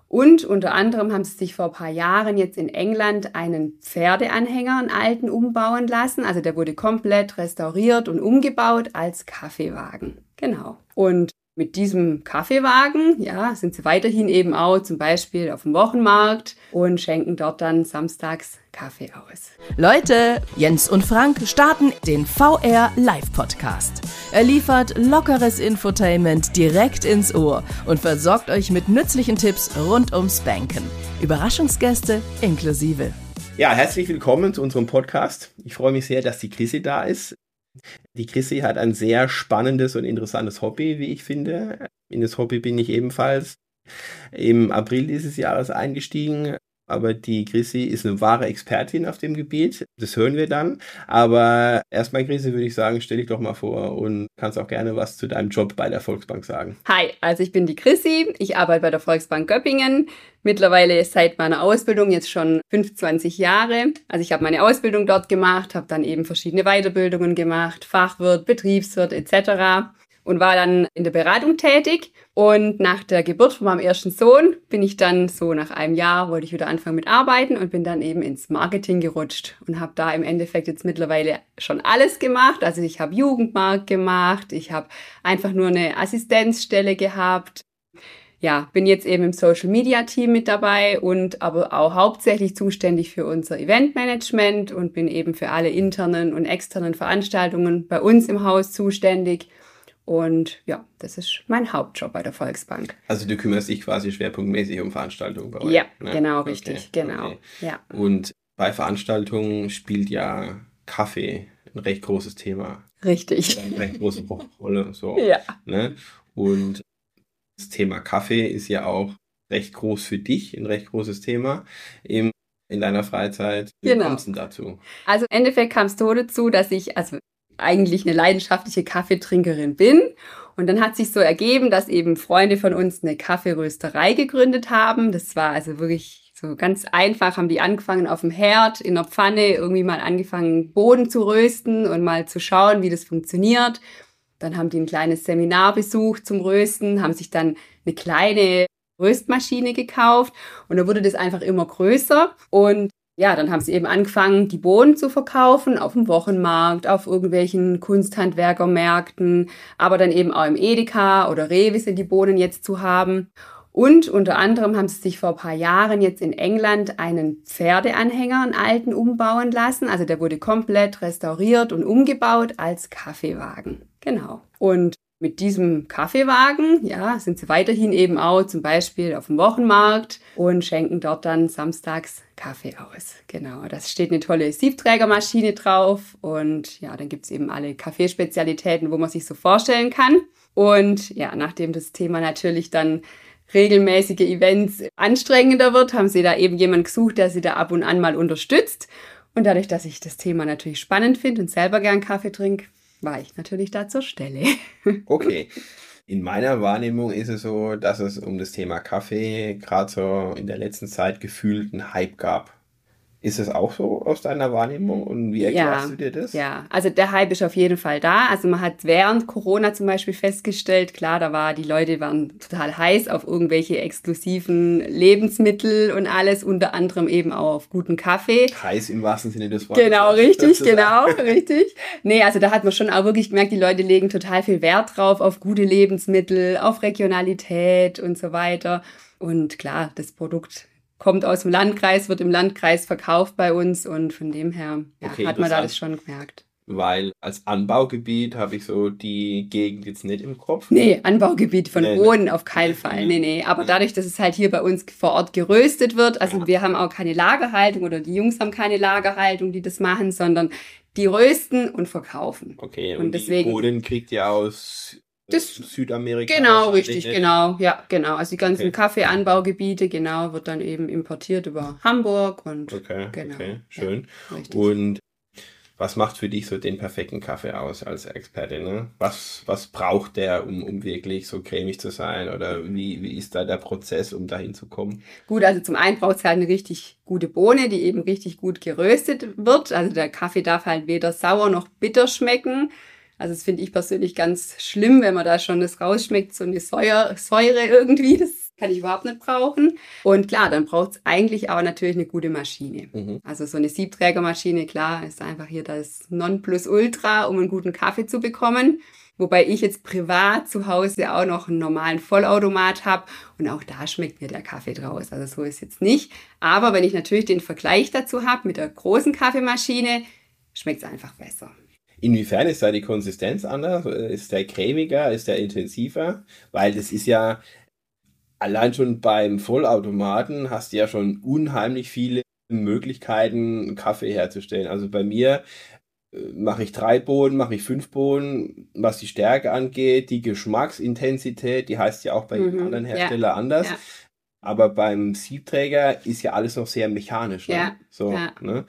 Und unter anderem haben sie sich vor ein paar Jahren jetzt in England einen Pferdeanhänger, einen alten, umbauen lassen. Also der wurde komplett restauriert und umgebaut als Kaffeewagen. Genau. Und mit diesem Kaffeewagen, ja, sind sie weiterhin eben auch zum Beispiel auf dem Wochenmarkt und schenken dort dann samstags Kaffee aus. Leute, Jens und Frank starten den VR Live Podcast. Er liefert lockeres Infotainment direkt ins Ohr und versorgt euch mit nützlichen Tipps rund ums Banken. Überraschungsgäste inklusive. Ja, herzlich willkommen zu unserem Podcast. Ich freue mich sehr, dass die Chrissy da ist. Die Chrissy hat ein sehr spannendes und interessantes Hobby, wie ich finde. In das Hobby bin ich ebenfalls im April dieses Jahres eingestiegen. Aber die Chrissy ist eine wahre Expertin auf dem Gebiet. Das hören wir dann. Aber erstmal, Chrissy, würde ich sagen, stell dich doch mal vor und kannst auch gerne was zu deinem Job bei der Volksbank sagen. Hi, also ich bin die Chrissy. Ich arbeite bei der Volksbank Göppingen. Mittlerweile seit meiner Ausbildung jetzt schon 25 Jahre. Also ich habe meine Ausbildung dort gemacht, habe dann eben verschiedene Weiterbildungen gemacht, Fachwirt, Betriebswirt etc. und war dann in der Beratung tätig. Und nach der Geburt von meinem ersten Sohn bin ich dann so nach einem Jahr, wollte ich wieder anfangen mit Arbeiten und bin dann eben ins Marketing gerutscht und habe da im Endeffekt jetzt mittlerweile schon alles gemacht. Also ich habe Jugendmarkt gemacht, ich habe einfach nur eine Assistenzstelle gehabt. Ja, bin jetzt eben im Social-Media-Team mit dabei und aber auch hauptsächlich zuständig für unser Eventmanagement und bin eben für alle internen und externen Veranstaltungen bei uns im Haus zuständig. Und ja, das ist mein Hauptjob bei der Volksbank. Also du kümmerst dich quasi schwerpunktmäßig um Veranstaltungen bei euch? Ja, ne? Genau, richtig, okay, genau. Okay. Ja. Und bei Veranstaltungen spielt ja Kaffee ein recht großes Thema. Richtig. Eine recht große Rolle. So, Ja. Ne? Und das Thema Kaffee ist ja auch recht groß für dich, ein recht großes Thema in deiner Freizeit. Wie kommst du denn dazu? Also im Endeffekt kam es so dazu, dass ich eigentlich eine leidenschaftliche Kaffeetrinkerin bin. Und dann hat sich so ergeben, dass eben Freunde von uns eine Kaffeerösterei gegründet haben. Das war also wirklich so ganz einfach, haben die angefangen auf dem Herd, in der Pfanne, irgendwie mal angefangen, Bohnen zu rösten und mal zu schauen, wie das funktioniert. Dann haben die ein kleines Seminar besucht zum Rösten, haben sich dann eine kleine Röstmaschine gekauft und dann wurde das einfach immer größer. Und ja, dann haben sie eben angefangen, die Bohnen zu verkaufen auf dem Wochenmarkt, auf irgendwelchen Kunsthandwerkermärkten, aber dann eben auch im Edeka oder Rewe sind die Bohnen jetzt zu haben. Und unter anderem haben sie sich vor ein paar Jahren jetzt in England einen Pferdeanhänger, einen alten, umbauen lassen. Also der wurde komplett restauriert und umgebaut als Kaffeewagen. Genau. Und mit diesem Kaffeewagen, ja, sind sie weiterhin eben auch zum Beispiel auf dem Wochenmarkt und schenken dort dann samstags Kaffee aus. Genau, da steht eine tolle Siebträgermaschine drauf und ja, dann gibt's eben alle Kaffeespezialitäten, wo man sich so vorstellen kann. Und ja, nachdem das Thema natürlich dann regelmäßige Events anstrengender wird, haben sie da eben jemanden gesucht, der sie da ab und an mal unterstützt. Und dadurch, dass ich das Thema natürlich spannend finde und selber gern Kaffee trinke, war ich natürlich da zur Stelle. Okay. In meiner Wahrnehmung ist es so, dass es um das Thema Kaffee gerade so in der letzten Zeit gefühlt einen Hype gab. Ist es auch so aus deiner Wahrnehmung und wie erklärst du dir das? Ja, also der Hype ist auf jeden Fall da. Also man hat während Corona zum Beispiel festgestellt, klar, die Leute waren total heiß auf irgendwelche exklusiven Lebensmittel und alles, unter anderem eben auch auf guten Kaffee. Heiß im wahrsten Sinne des Wortes. Genau, richtig, richtig. Nee, also da hat man schon auch wirklich gemerkt, die Leute legen total viel Wert drauf, auf gute Lebensmittel, auf Regionalität und so weiter. Und klar, das Produkt kommt aus dem Landkreis, wird im Landkreis verkauft bei uns und von dem her hat man da das schon gemerkt. Weil als Anbaugebiet habe ich so die Gegend jetzt nicht im Kopf. Nee, Anbaugebiet von Bohnen auf keinen Fall. Nee. Aber dadurch, dass es halt hier bei uns vor Ort geröstet wird, also wir haben auch keine Lagerhaltung oder die Jungs haben keine Lagerhaltung, die das machen, sondern die rösten und verkaufen. Okay, und deswegen, die Bohnen kriegt ihr aus Südamerika. Genau, richtig, genau. Ja, genau. Also die ganzen Kaffeeanbaugebiete, genau, wird dann eben importiert über Hamburg und okay, schön. Ja, und was macht für dich so den perfekten Kaffee aus als Expertin? Ne? Was braucht der, um wirklich so cremig zu sein? Oder wie ist da der Prozess, um dahin zu kommen? Gut, also zum einen braucht es halt eine richtig gute Bohne, die eben richtig gut geröstet wird. Also der Kaffee darf halt weder sauer noch bitter schmecken. Also das finde ich persönlich ganz schlimm, wenn man da schon das rausschmeckt, so eine Säure irgendwie, das kann ich überhaupt nicht brauchen. Und klar, dann braucht es eigentlich auch natürlich eine gute Maschine. Also so eine Siebträgermaschine, klar, ist einfach hier das Nonplusultra, um einen guten Kaffee zu bekommen. Wobei ich jetzt privat zu Hause auch noch einen normalen Vollautomat habe und auch da schmeckt mir der Kaffee draus. Also so ist jetzt nicht. Aber wenn ich natürlich den Vergleich dazu habe mit der großen Kaffeemaschine, schmeckt es einfach besser. Inwiefern ist da die Konsistenz anders? Ist der cremiger? Ist der intensiver? Weil das ist ja, allein schon beim Vollautomaten hast du ja schon unheimlich viele Möglichkeiten, Kaffee herzustellen. Also bei mir mache ich 3 Bohnen, mache ich 5 Bohnen, was die Stärke angeht, die Geschmacksintensität, die heißt ja auch bei jedem anderen Hersteller anders. Ja. Aber beim Siebträger ist ja alles noch sehr mechanisch. Ne? Ja. So, ja. Ne?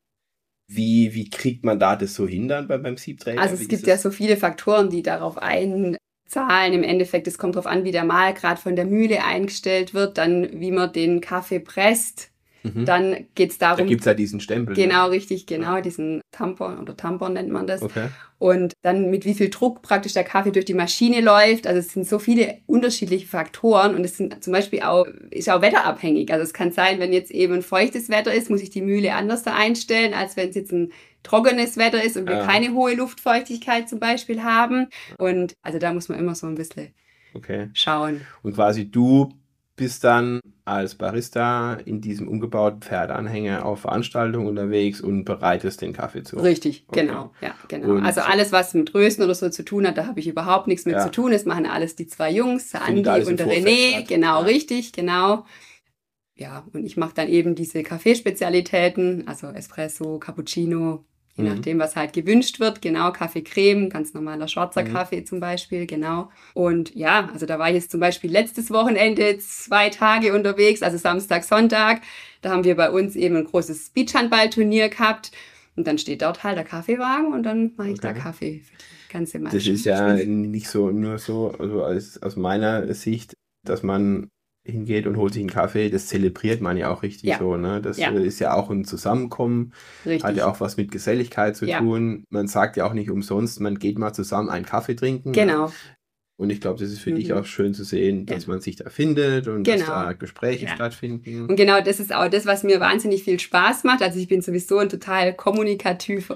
Wie kriegt man da das so hin dann beim Siebträger? Also es gibt ja so viele Faktoren, die darauf einzahlen. Im Endeffekt, es kommt darauf an, wie der Mahlgrad von der Mühle eingestellt wird, dann wie man den Kaffee presst. Dann geht es darum... Da gibt es ja diesen Stempel. Genau, ne? Richtig, genau, diesen Tampon nennt man das. Okay. Und dann mit wie viel Druck praktisch der Kaffee durch die Maschine läuft. Also es sind so viele unterschiedliche Faktoren und es sind zum Beispiel ist auch wetterabhängig. Also es kann sein, wenn jetzt eben ein feuchtes Wetter ist, muss ich die Mühle anders da einstellen, als wenn es jetzt ein trockenes Wetter ist und wir keine hohe Luftfeuchtigkeit zum Beispiel haben. Und also da muss man immer so ein bisschen schauen. Und quasi du bist dann als Barista in diesem umgebauten Pferdeanhänger auf Veranstaltungen unterwegs und bereitest den Kaffee zu. Richtig, genau. Ja, genau. Und also alles, was mit Rösten oder so zu tun hat, da habe ich überhaupt nichts mit zu tun. Das machen alles die 2 Jungs, der Andi und der René. Genau, richtig, genau. Ja, und ich mache dann eben diese Kaffeespezialitäten, also Espresso, Cappuccino, je nachdem, was halt gewünscht wird. Genau, Kaffee-Creme, ganz normaler schwarzer Kaffee zum Beispiel, genau. Und ja, also da war ich jetzt zum Beispiel letztes Wochenende 2 Tage unterwegs, also Samstag, Sonntag. Da haben wir bei uns eben ein großes Beachhandballturnier gehabt. Und dann steht dort halt der Kaffeewagen und dann mache ich da Kaffee für die ganze Mannschaft. Das ist ja nicht so nur so, also aus meiner Sicht, dass man hingeht und holt sich einen Kaffee, das zelebriert man ja auch richtig so, ne? Das ist ja auch ein Zusammenkommen, hat ja auch was mit Geselligkeit zu tun. Man sagt ja auch nicht umsonst, man geht mal zusammen einen Kaffee trinken. Genau. Ne? Und ich glaube, das ist für dich auch schön zu sehen, dass man sich da findet und dass da Gespräche stattfinden. Und genau, das ist auch das, was mir wahnsinnig viel Spaß macht. Also ich bin sowieso ein total kommunikativer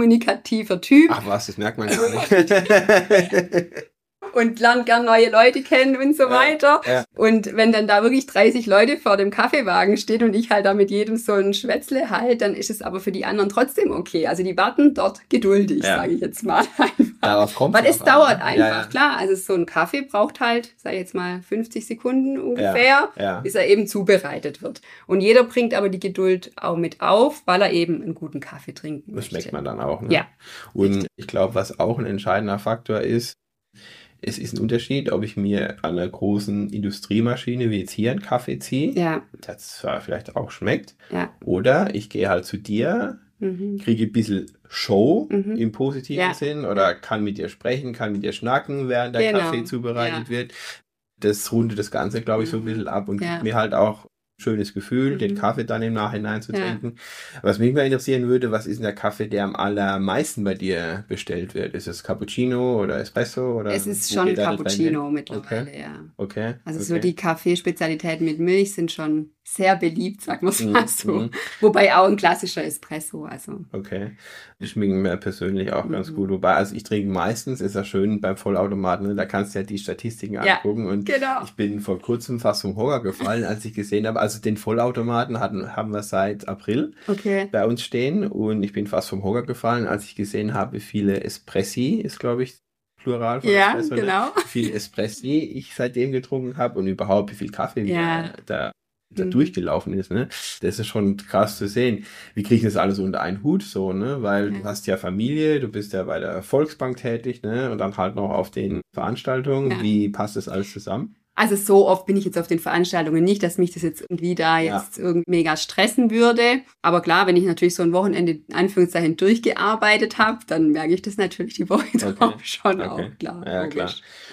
Typ. Ach was, das merkt man gar nicht. Und lernt gern neue Leute kennen und so weiter. Ja. Und wenn dann da wirklich 30 Leute vor dem Kaffeewagen stehen und ich halt da mit jedem so ein Schwätzle halt, dann ist es aber für die anderen trotzdem okay. Also die warten dort geduldig, sage ich jetzt mal einfach. Darauf kommt weil es dauert einfach, klar. Also so ein Kaffee braucht halt, sag ich jetzt mal, 50 Sekunden ungefähr, bis er eben zubereitet wird. Und jeder bringt aber die Geduld auch mit auf, weil er eben einen guten Kaffee trinken möchte. Das schmeckt man dann auch, ne? Ja. Und ich glaube, was auch ein entscheidender Faktor ist, es ist ein Unterschied, ob ich mir an einer großen Industriemaschine wie jetzt hier einen Kaffee ziehe, das zwar vielleicht auch schmeckt, oder ich gehe halt zu dir, kriege ein bisschen Show im positiven Sinn oder kann mit dir sprechen, kann mit dir schnacken, während der Kaffee zubereitet wird. Das rundet das Ganze, glaube ich, so ein bisschen ab und gibt mir halt auch schönes Gefühl, den Kaffee dann im Nachhinein zu trinken. Was mich mal interessieren würde, was ist denn der Kaffee, der am allermeisten bei dir bestellt wird? Ist es Cappuccino oder Espresso? Oder es ist schon Cappuccino mittlerweile, Okay. Also so die Kaffeespezialitäten mit Milch sind schon sehr beliebt, sagen wir es mal so. Wobei auch ein klassischer Espresso, also. Okay. Die schmecken mir persönlich auch ganz gut. Wobei, also ich trinke meistens, ist ja schön beim Vollautomaten, ne? Da kannst du ja die Statistiken angucken. Und ich bin vor kurzem fast vom Hocker gefallen, als ich gesehen habe, also den Vollautomaten haben wir seit April bei uns stehen und ich bin fast vom Hocker gefallen, als ich gesehen habe, wie viele Espressi, ist glaube ich Plural von Espresso, genau. Wie viele Espressi ich seitdem getrunken habe und überhaupt wie viel Kaffee da durchgelaufen ist, ne? Das ist schon krass zu sehen. Wie kriege ich das alles unter einen Hut so, ne? Weil du hast ja Familie, du bist ja bei der Volksbank tätig, ne? Und dann halt noch auf den Veranstaltungen. Ja. Wie passt das alles zusammen? Also so oft bin ich jetzt auf den Veranstaltungen nicht, dass mich das jetzt irgendwie da jetzt irgendwie mega stressen würde. Aber klar, wenn ich natürlich so ein Wochenende in Anführungszeichen durchgearbeitet habe, dann merke ich das natürlich die Woche drauf schon auch, klar. Ja, klar.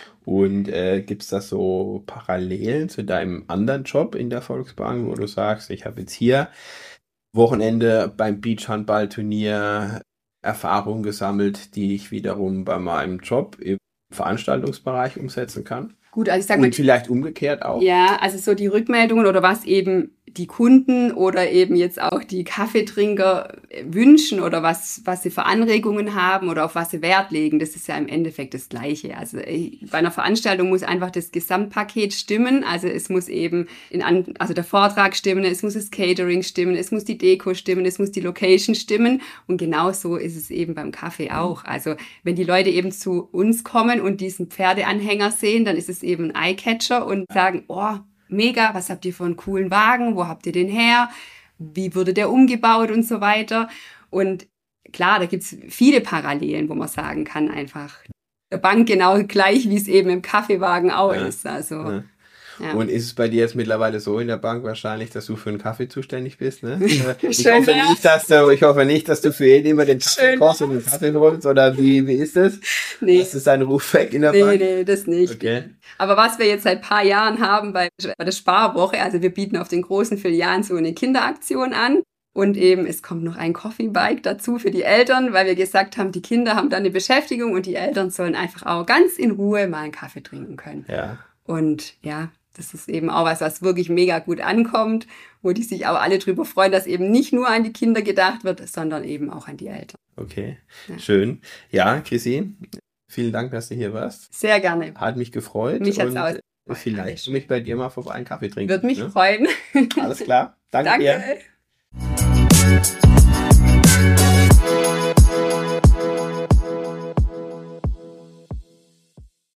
Und gibt es da so Parallelen zu deinem anderen Job in der Volksbank, wo du sagst, ich habe jetzt hier Wochenende beim Beachhandballturnier Erfahrungen gesammelt, die ich wiederum bei meinem Job im Veranstaltungsbereich umsetzen kann? Gut, also ich sag mal. Und vielleicht umgekehrt auch. Ja, also so die Rückmeldungen oder was eben die Kunden oder eben jetzt auch die Kaffeetrinker wünschen oder was sie für Anregungen haben oder auf was sie Wert legen, das ist ja im Endeffekt das Gleiche. Also bei einer Veranstaltung muss einfach das Gesamtpaket stimmen. Also es muss eben also der Vortrag stimmen, es muss das Catering stimmen, es muss die Deko stimmen, es muss die Location stimmen. Und genau so ist es eben beim Kaffee auch. Also wenn die Leute eben zu uns kommen und diesen Pferdeanhänger sehen, dann ist es eben ein Eyecatcher und sagen, oh, mega, was habt ihr für einen coolen Wagen, wo habt ihr den her, wie wurde der umgebaut und so weiter. Und klar, da gibt's viele Parallelen, wo man sagen kann, einfach der Bank genau gleich, wie es eben im Kaffeewagen auch ist. Also, ja. Und ist es bei dir jetzt mittlerweile so in der Bank wahrscheinlich, dass du für einen Kaffee zuständig bist? Ne? Ich hoffe nicht, dass du für jeden immer den Kaffee kochst und den Kaffee holst, oder wie ist das? Nee. Das ist dein Ruf weg in der Bank? Nee, das nicht. Okay. Aber was wir jetzt seit ein paar Jahren haben bei der Sparwoche, also wir bieten auf den großen Filialen so eine Kinderaktion an. Und eben, es kommt noch ein Coffee Bike dazu für die Eltern, weil wir gesagt haben, die Kinder haben da eine Beschäftigung und die Eltern sollen einfach auch ganz in Ruhe mal einen Kaffee trinken können. Ja. Und ja, das ist eben auch was wirklich mega gut ankommt, wo die sich auch alle drüber freuen, dass eben nicht nur an die Kinder gedacht wird, sondern eben auch an die Eltern. Okay, ja. Schön. Ja, Chrissy, vielen Dank, dass du hier warst. Sehr gerne. Hat mich gefreut. Mich hat's auch. Vielleicht mich bei dir mal vorbei einen Kaffee trinken. Würde mich freuen. Alles klar. Danke dir.